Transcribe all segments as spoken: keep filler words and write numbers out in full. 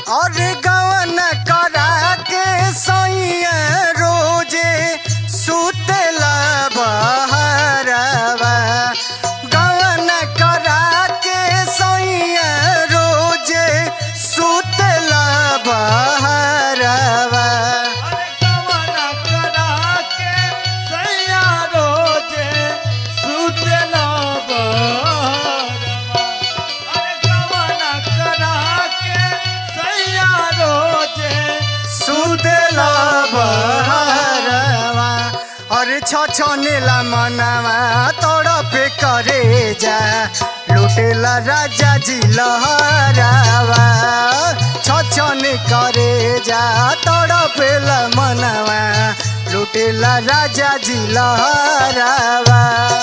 और गवन करा के सैया रोजे सुतेला बहरवा गवन करा के सैया रोजे सुतेला बहरवा अरे छछनेला मनवा तड़पे करे जा लुटेला राजा जी लहरावा छछने करे जा तड़पेला मनवा लुटेला राजा जी लहरावा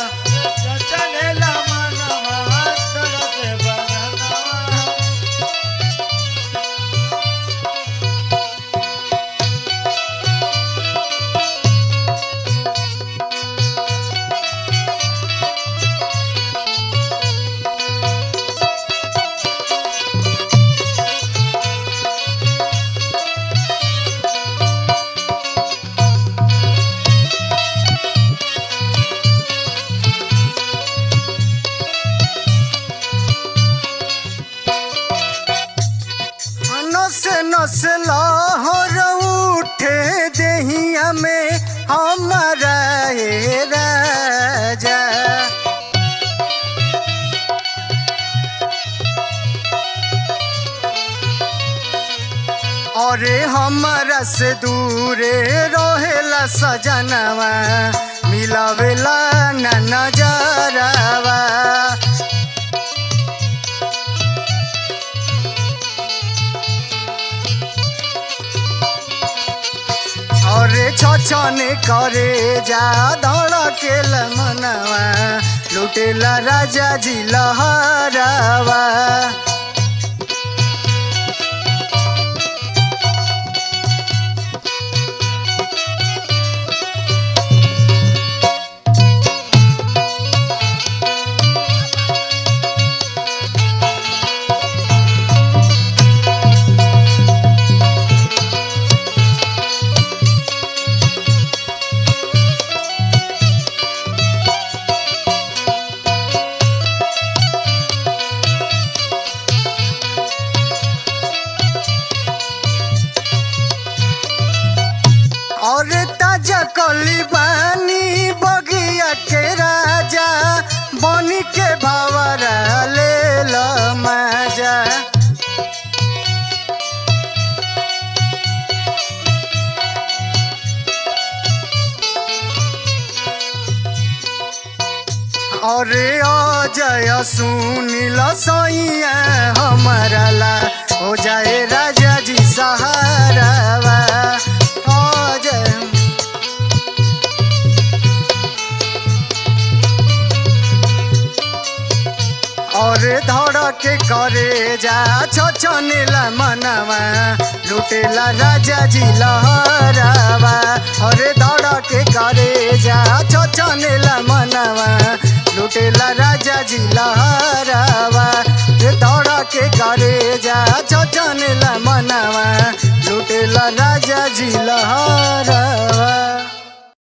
नस नस लहर उठे देहिया में हमारा ये राजा अरे हमारा से दूरे रहेला सजनवा मिलावेला न नजरवा अरे छछने करे जा धड़केल मनवा लुटेला राजा जी लहरावा और ताजा कली बानी बगिया के राजा बनी के भावरा ले लो मजा और अजय सुनील सैया हमारा ला हो जाए राजा जी सहारावा और धड़के करे जा छछनेला मनवा लुटेला राजा जी लहरावा और धड़के करे जा छछनेला मनवा लुटेला राजा जी लहरावा धड़के करे जा छछनेला मनवा लुटेला राजा जी लहरावा।